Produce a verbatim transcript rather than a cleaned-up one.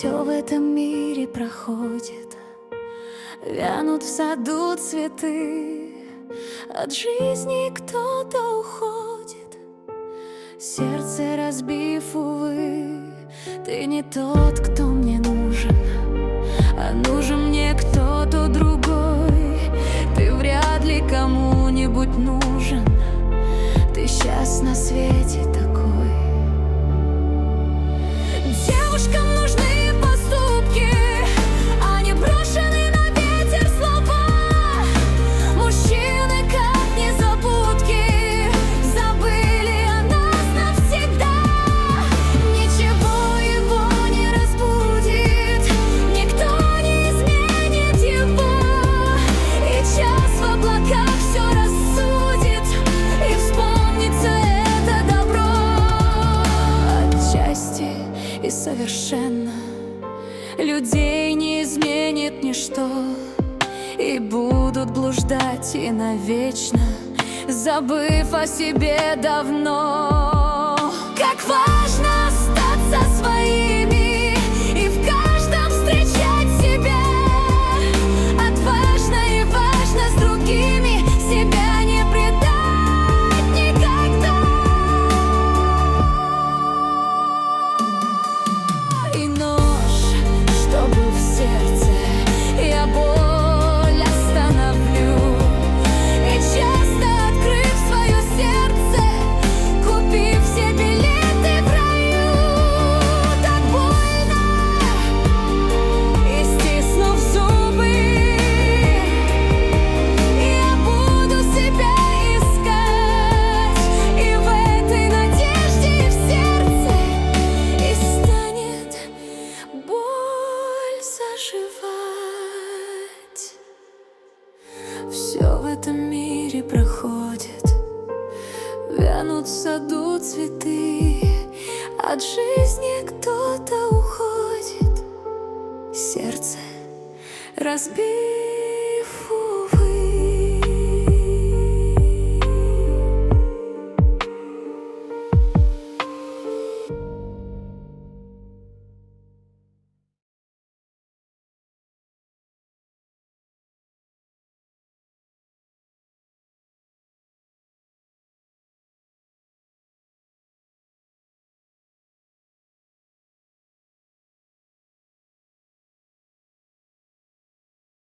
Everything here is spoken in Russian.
Все в этом мире проходит, вянут в саду цветы, от жизни кто-то уходит, сердце разбив, увы. Ты не тот, кто мне нужен, а нужен мне кто-то другой. Ты вряд ли кому-нибудь нужен, ты сейчас на свете такой. Девушкам нужны поступки, а не брошенные на ветер слова. Мужчины как незабудки, забыли о нас навсегда. Ничего его не разбудит, никто не изменит его. И час в облаках все рассудит, и вспомнится это добро. Отчасти и совершенно людей не изменит ничто, и будут блуждать и навечно, забыв о себе давно. Как важно остаться своими и в каждом встречать себя. Отважно и важно с другими себя не предать никогда. И нож, что был в сердце, я боль остановлю. И часто открыв свое сердце, купив все билеты в раю. Так больно, и стиснув зубы, я буду себя искать. И в этой надежде в сердце и станет боль заживать. Все в этом мире проходит, вянут в саду цветы, от жизни кто-то уходит, сердце разбито.